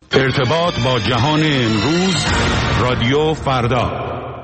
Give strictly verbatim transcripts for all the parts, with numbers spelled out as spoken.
ارتباط با جهان امروز، رادیو فردا.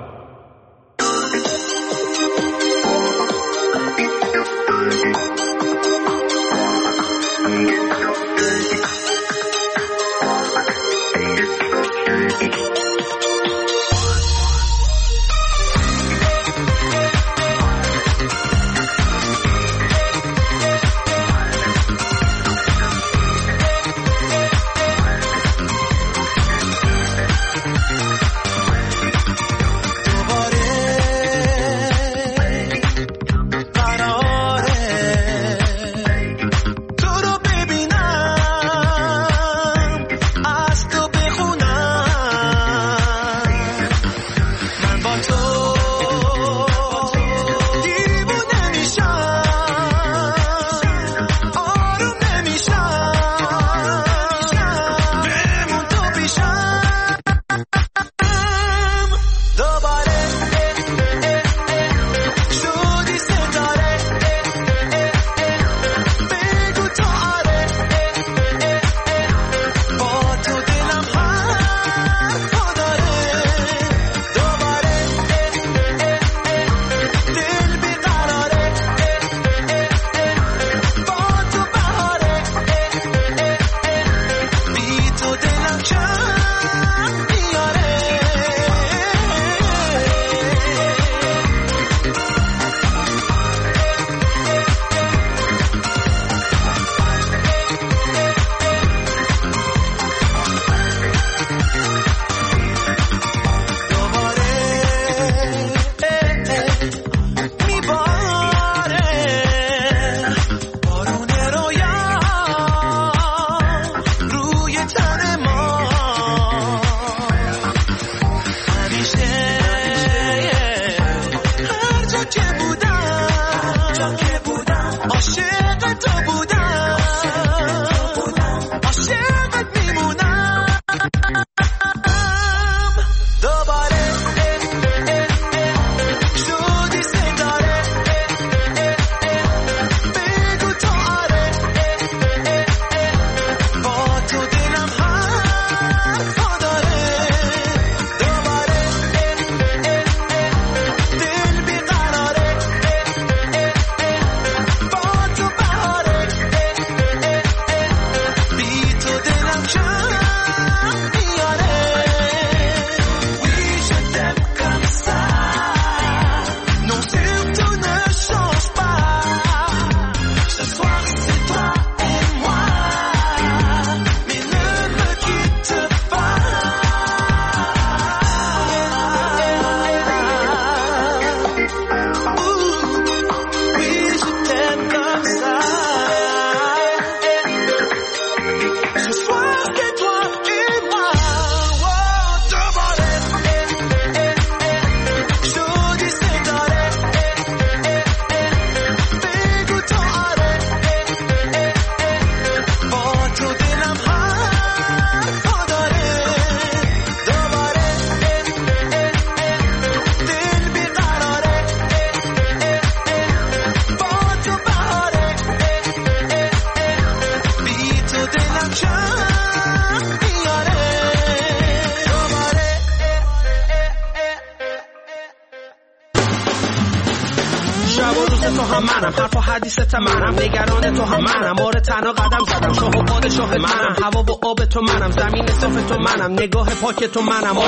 نگاه پاک تو منم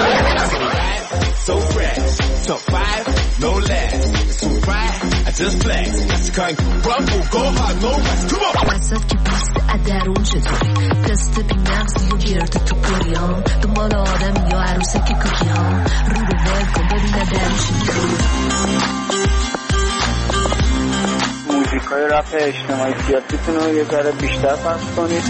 so fresh top five no less so right I just flex that's kind rumble go hard no rest come on واسه که پست ادرون چطوری دست بی مغزی و گرد تو پریام دنبال آدم یا عروسه که کوکی ها رو رو وای کن ببینه درش موزیکای رپ اجتماعی سیاسیتون رو یه ذره بیشتر پخش کنید.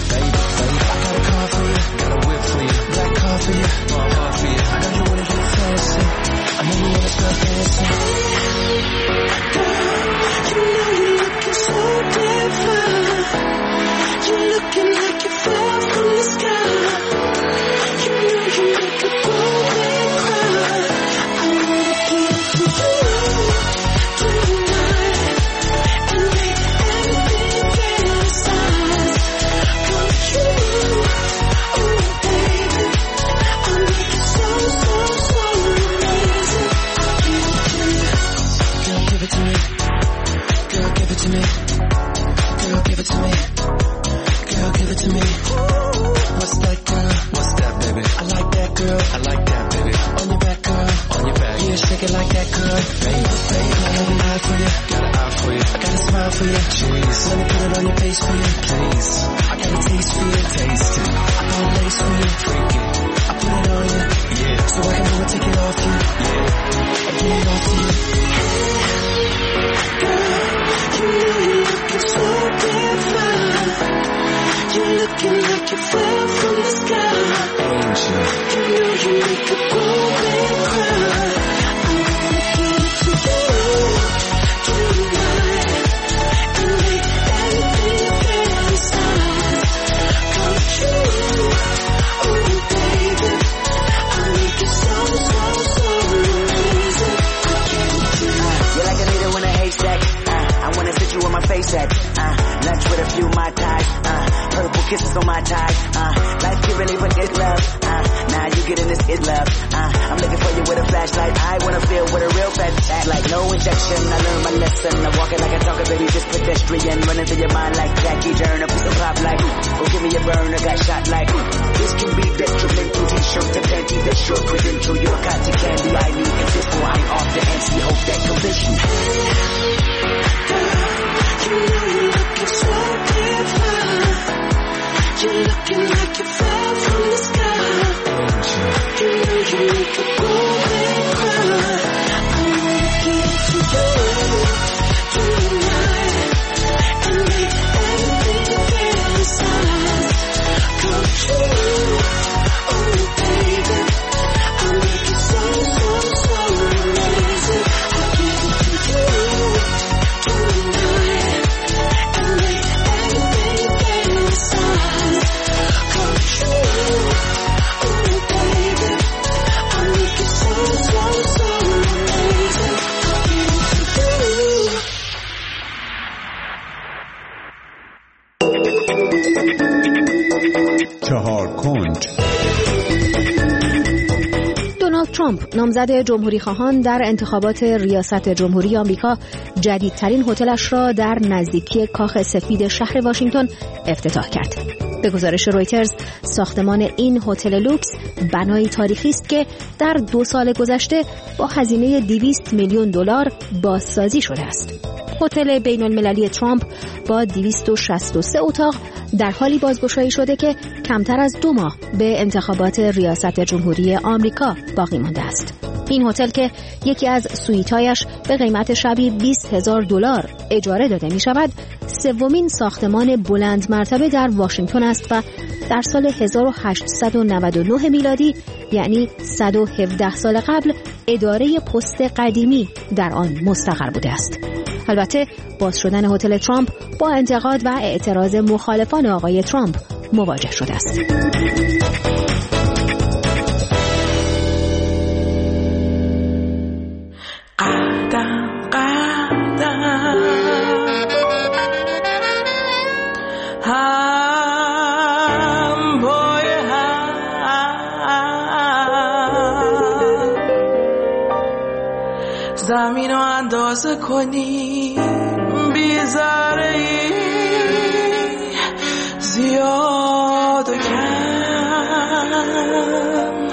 for you, got a whip for you, black car for you, bar bar for you. I got you wanna get fed start dancing. Girl, you know you're looking so damn fine. You're looking like you fell from the sky. You know you make a grown man cry. I wanna give it to you tonight and make everything fantasize. Come true, oh baby, I'll make it so, so, so amazing. I'll give it to you. Girl, give it to me. Girl, give it to me. Girl, give it to me. Girl, give it to me. What's that, girl? What's that, baby? I like that, girl. I like that, baby. On your back, girl. On your back. Yeah, shake it like that, girl. Baby, baby, I got an eye for you. Got an eye for you. I got a smile for you. Jeez, let me put it on your face for you. Please, I got a taste for you. Taste it. I got a lace for you. Freak it. I put it on you. Yeah, so I can never take it off you. Yeah, I give it off to you. Girl, you know you're looking so damn fine. You're looking like you fell from the sky. Angel, you know you make a grown man cry. I wanna give it to you tonight and make everything fantasize. Come true, oh baby, I'll make it so, so, so amazing. I'll give it to you. You're like a needle in a haystack. Uh, I wanna sit you on my face at. Uh, lunch with a few Mai Tais. Uh, purple kisses on my tie. Uh, life can really what is love. Uh, now you get in this is love. Uh, I'm looking for you with a flashlight. I wanna feel what a real fat act like. No injection. I learned my lesson. I walk it like I talk it, baby. Just pedestrian. Running through your mind like Jackie Turner. Piece of pop like. Oh, give me a burner. Got shot like. This can be detrimental. T-shirt to panties. That's your credential. You're cotton candy. I need it. This boy I'm off the M C. Hope that conviction. You know you're looking so damn fine. You're looking like you fell from the sky. You know you make a grown man cry. I wanna give it to you tonight and make everything fantasize. Come true, oh baby, I'll make it so, so, so amazing. I'll give it to you tonight and make everything fantasize. Come true, oh baby, I'll make it so, so, so amazing. I'll give it to you. چهار کنج. دونالد ترامپ نامزد جمهوری خواهان در انتخابات ریاست جمهوری آمریکا جدیدترین هتلش را در نزدیکی کاخ سفید شهر واشنگتن افتتاح کرد. به گزارش رویترز ساختمان این هتل لوکس بنایی تاریخی است که در دو سال گذشته با هزینه دویست میلیون دلار بازسازی شده است. هتل بین المللی ترامپ با دویست و شصت و سه اتاق در حالی بازگشایی شده که کمتر از دو ماه به انتخابات ریاست جمهوری آمریکا باقی مانده است. این هتل که یکی از سویت‌هایش به قیمت شبی بیست هزار دلار اجاره داده می شود، سومین ساختمان بلند مرتبه در واشنگتن است و در سال هزار و هشتصد و نود و نه میلادی، یعنی صد و هفده سال قبل، اداره پست قدیمی در آن مستقر بوده است. البته باز شدن هتل ترامپ با انتقاد و اعتراض مخالفان آقای ترامپ مواجه شده است. قدم قدم هم پای هم زمین رو اندازه کنی بی ذره ای زیاد و کم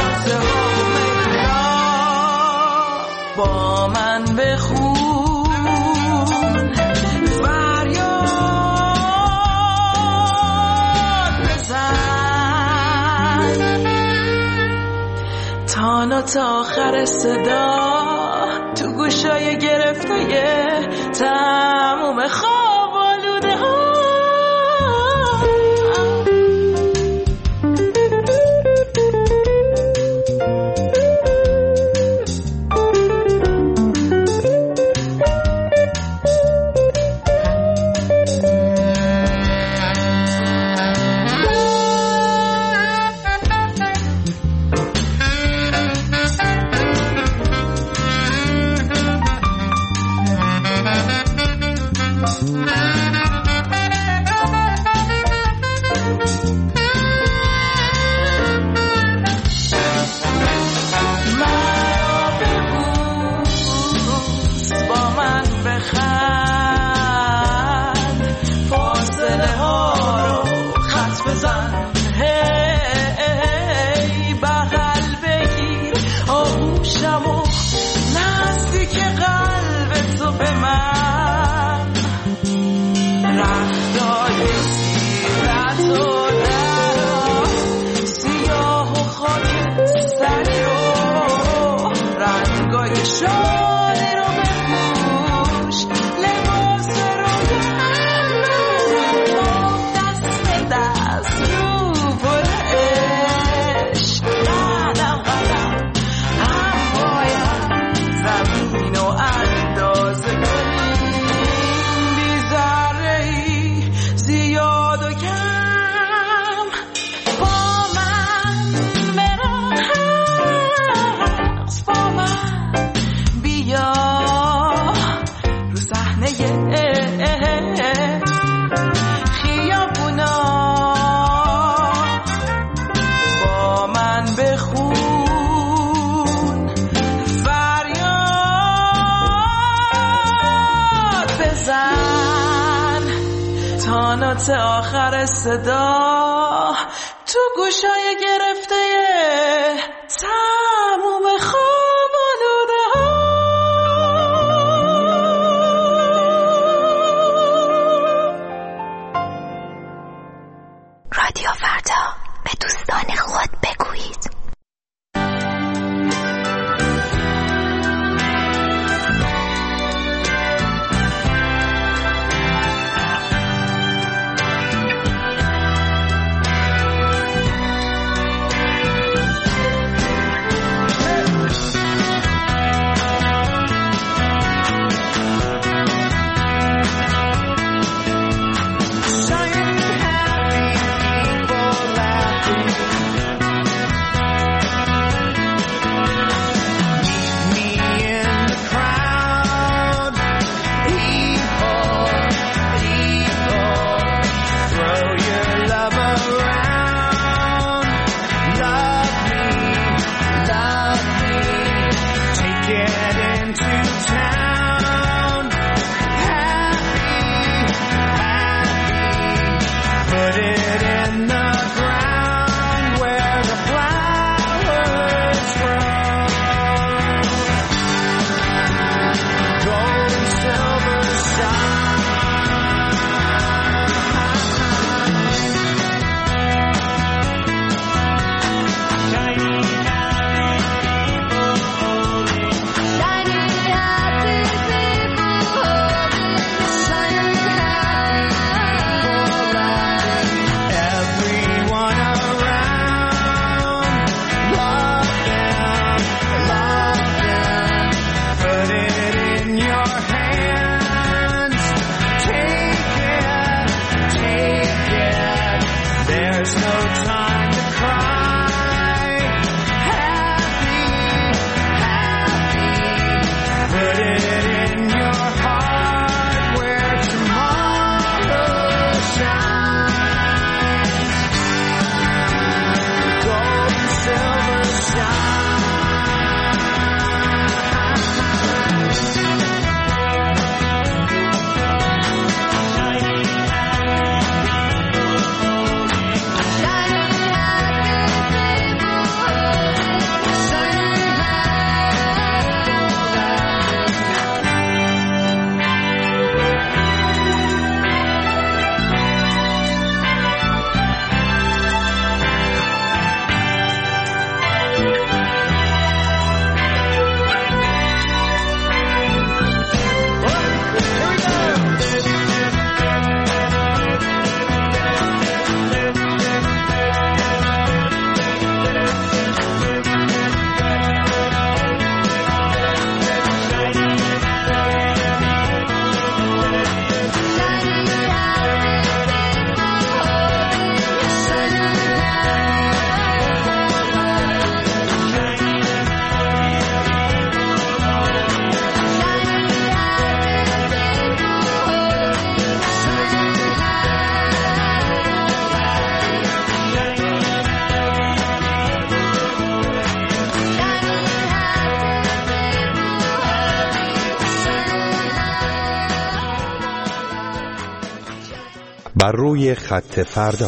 با من بخون تانا تا آخر صدا تو گوشای گرفته تموم خواب آلوده ها. تا آخر صدا تو گوشای گرفته تموم خواب آلوده ها. رادیو فردا، به دوستان خود بگویید. بر روی خط فردا.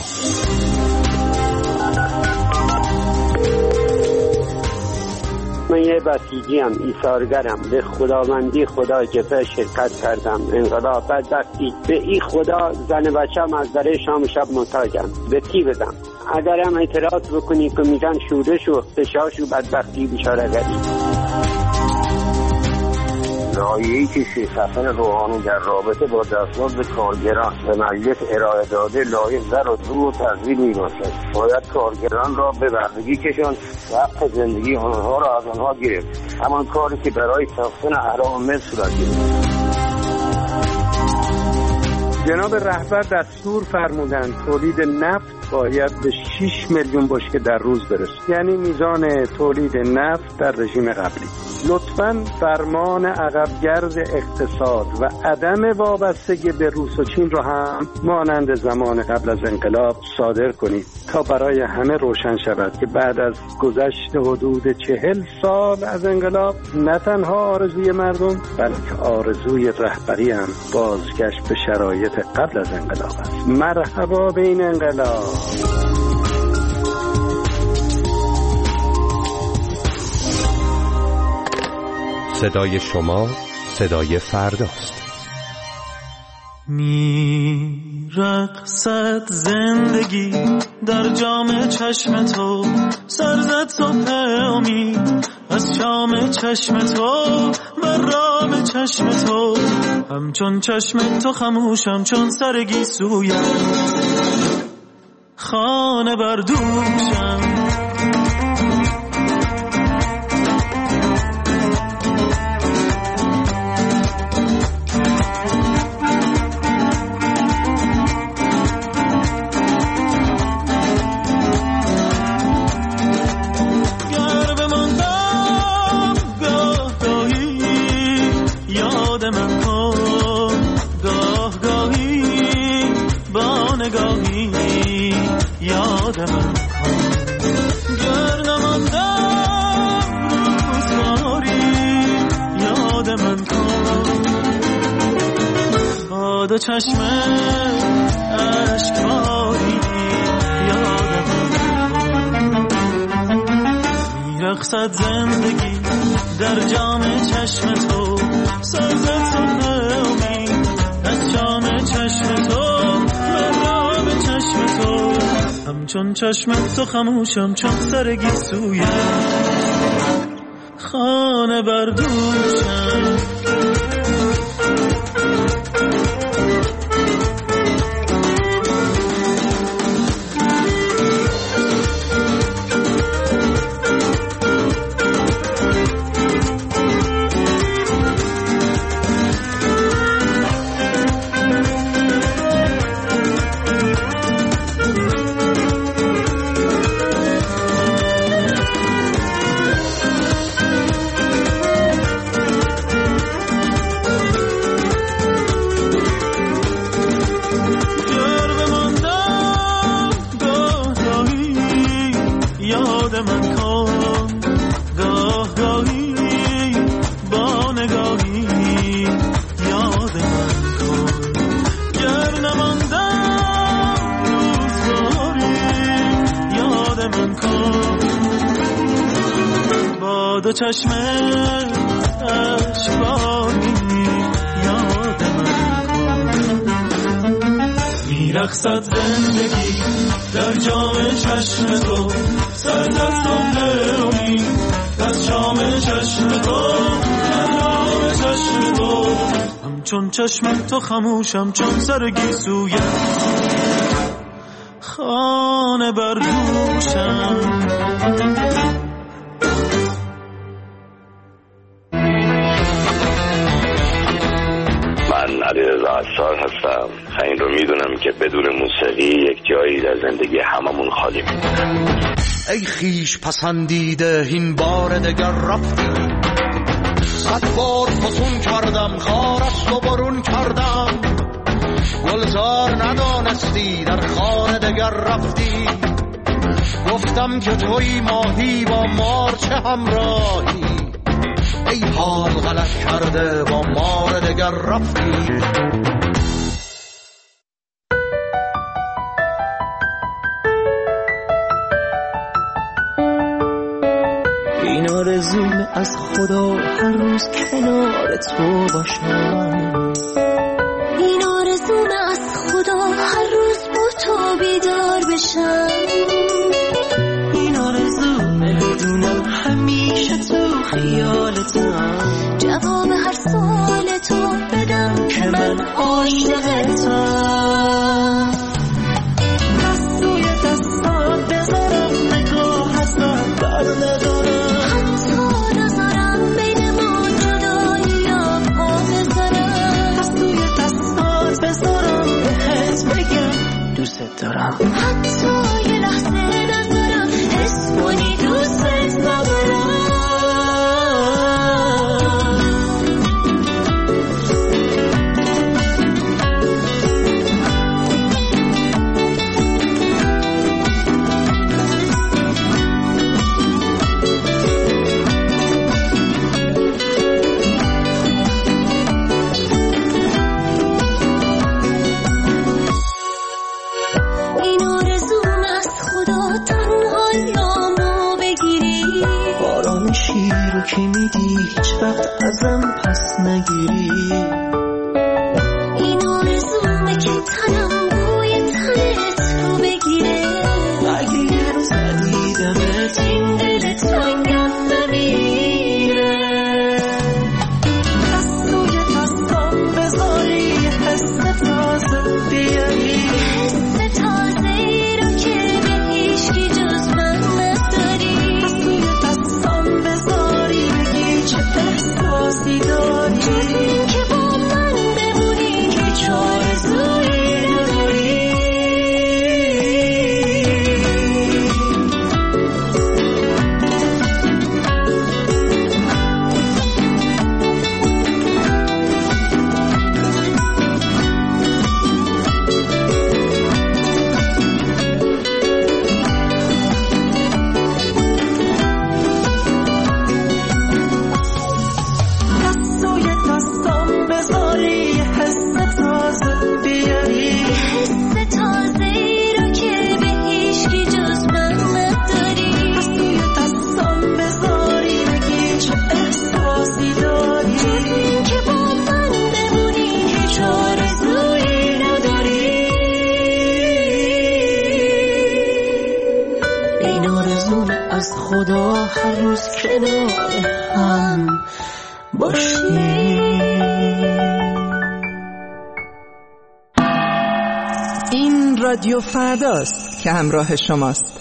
من یه بسیجیم، ایثارگرم، به خداوندی خدا جبه شرکت کردم. انقلاب بدبختی، به این خدا زن بچم از دره شام شب محتاجم، به کی بدم؟ اگرم اعتراض بکنی که میگن شورش و فشارش و بدبختی بیچاره‌گری. لایحه‌ای که شیخ حسن روحانی در رابطه با دستمزد کارگران به مجلس ارائه داده لایحه زر و دور و تضمین می‌باشد. باید کارگران را به بردگی کشاند و حق زندگی آنها را از آنها گرفت، همان کاری که برای ساختن اهرام مصر صورت گرفت. جناب رهبر دستور فرمودند تولید نفت باید به شش میلیون بشکه در روز برسه، یعنی میزان تولید نفت در رژیم قبلی. لطفاً فرمان عقبگرد اقتصاد و عدم وابستگی به روس و چین رو هم مانند زمان قبل از انقلاب صادر کنید تا برای همه روشن شود که بعد از گذشت حدود چهل سال از انقلاب نه تنها آرزوی مردم بلکه آرزوی رهبری هم بازگشت به شرایط قبل از انقلاب است. مرحبا به این انقلاب. صدای شما صدای فرداست. می رقصد زندگی در جام چشم تو، سرزد صبح امید از شام چشم تو و رام چشم تو، همچون چشم تو خموشم چون سر گیسویم، خانه بردوشم. دو چشم اشکاری یادم میرقصد زندگی در جام چشم تو، سرزد صبح امید از شام چشم تو و رام چشم تو، همچون چشم تو خموشم چون سر گیسویم، خانه بردوشم. دو چشم اشکانی یادم میرقصد زندگی در جام چشم تو، سرزد صبح امید از شام چشم تو و رام چشم تو، همچون چشم تو خموشم چون سر گیسویم، خانه بردوشم. علیرضا عصار هستم. این رو میدونم که بدون موسیقی یک جایی در زندگی هممون خالی میمونه. ای خیش پسندیده این بار دگر رفتی، صد بار فسون کردم خارست و برون کردم، گلزار ندانستی در خانه دگر رفتی، گفتم که توی ماهی با مار چه همراهی، ای حال غلط کرده با مار دگر رفتی. از خدا هر روز کنار تو باشم. این آرزومه از خدا هر روز با تو بیدار بشم. این آرزومه بدونم همیشه تو خیالتم. جواب هر سوال تو بدم که من عاشقتم. دست توی دستم بذارم نگاه ازم بر ندارم. حتی نظرم بین ما جدایی یا پا بذارم. دست توی دستات بذارم بهت بگم دوست دارم. حتی یه لحظه نذارم حس کنی دوست ندارم. که میدی هیچ وقت ازم پس نگیری. این آرزومه که تنم بوی تنت رو بگیره. اگه یه روز ندیدمت این دل تنگم نمیره. دست توی دستم بذاری حس تازه بیاری. حس تازه ای رو که به هیچکی جز من نداری. دست توی دستم بذاری چه احساسی داری. جز این که با من بمونی هیچ آرزویی نداری. خدا هر روز کنار هم باشی. این رادیو فرداست که همراه شماست.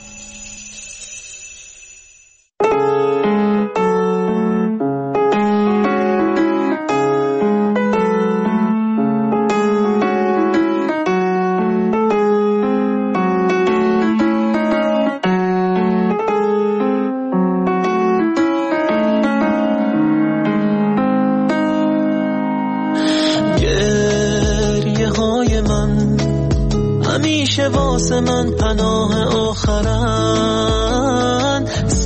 واسه من پناه آخرن.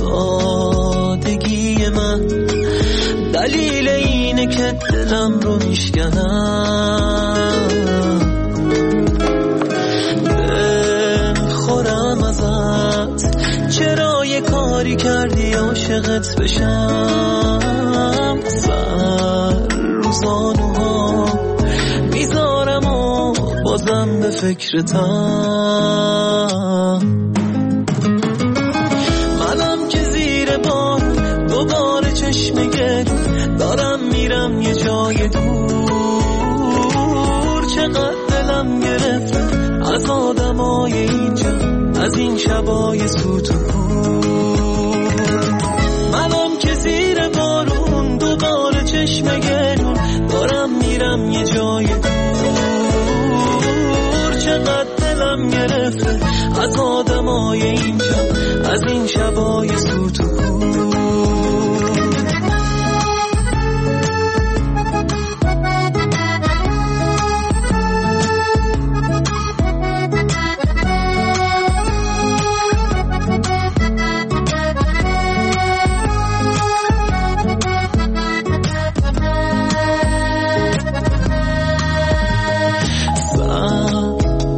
سادگی من دلیل اینه که دلم رو میشکنم. بخورم ازت چرا یه کاری کردی عاشقت بشم. سر روزانوها میذارم و بازم به فکرتم. منم که زیر بار دوباره چشم گرم دارم میرم یه جای دور. چقدر دلم گرفته از آدمای اینجا، از این شبای سوت و کور. منم که زیر بارون دوباره چشم گرم دارم میرم یه جای دور. چقدر دلم گرفته از آدمای اینجا، از این شبای سوت و کور.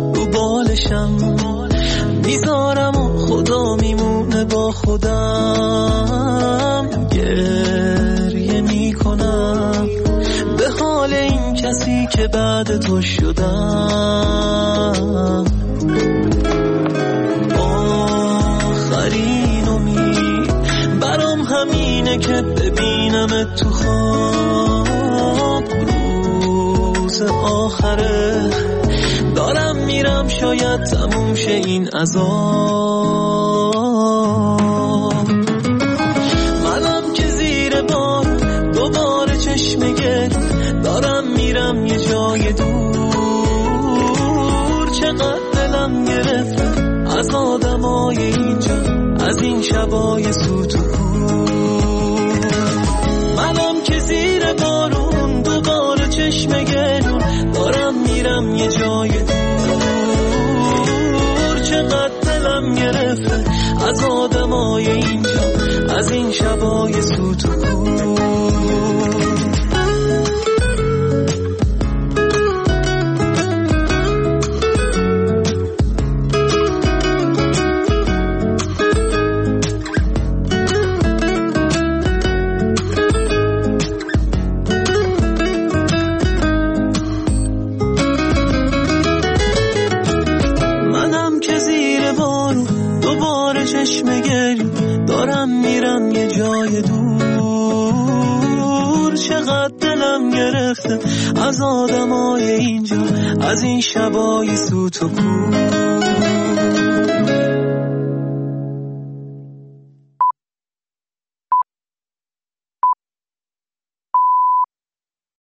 میذارم و خدا میمونه با خودم. آدمی که بعد تو شدم. آخرین امید برام همینه که ببینم تو خواب. روز آخره دارم میرم، شاید تموم شه این عذاب. منم که زیر بار دوباره چشم گل دارم میرم یه جای دور. چقدر دلم گرفته از آدمای اینجا، از این شبای سوت و کور. منم که زیر بارون دوباره چشم گلون دارم میرم یه جای دور. چقدر دلم گرفته از آدمای اینجا، از این شبای سوت و کور. چشم گل دارم میرم یه جای دور. چقدر دلم گرفته از آدمای اینجا، از این شبای سوت و کور.